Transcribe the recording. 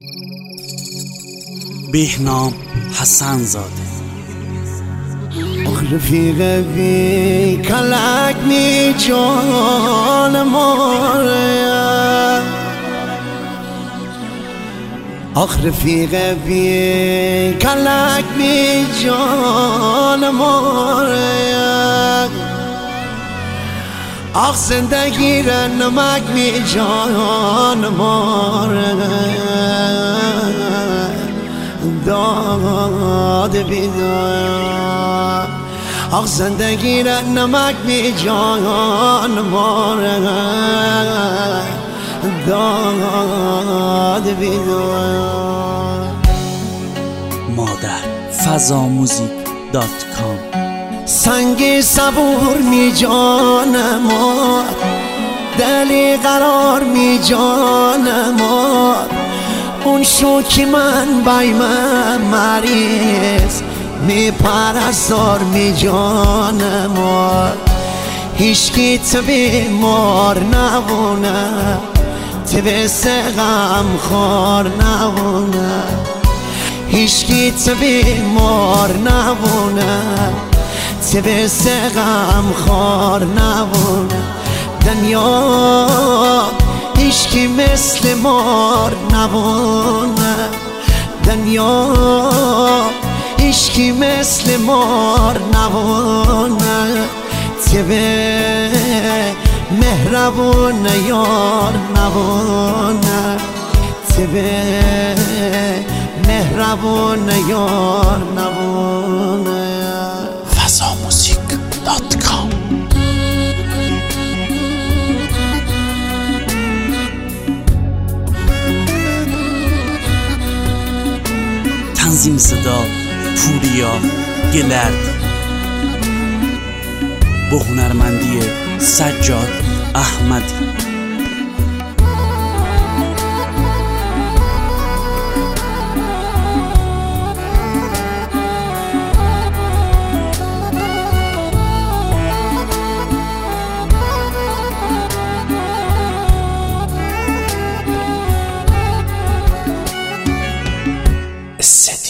بهنام حسن زاده. رفیق بی کلک می جان ماره، رفیق بی کلک می جان ماره، زندگی را نمک می جان ماره، داد بیدار زندگی را نمک می جان ماره، داد بیدار. مادر فضاموزیک.com. سنگی صبور می جانم، دلی قرار می جانم، اون شوکی من بایمم مریض می پرستار می جانم، هیچکی تو بیمار نبونه، تو بس غم خور نبونه، هیچکی تو بیمار نبونه، تو بس غم خور نبونه. دنیا هیچکی مثل مار نبونه، دنیا هیچکی مثل مار نبونه، تبه مهربون یار نبونه، تبه مهربون یار نبونه. فضاموزیک.com. تنظیم صدا پوریا گلرد، با هنرمندی سجاد احمدی. السد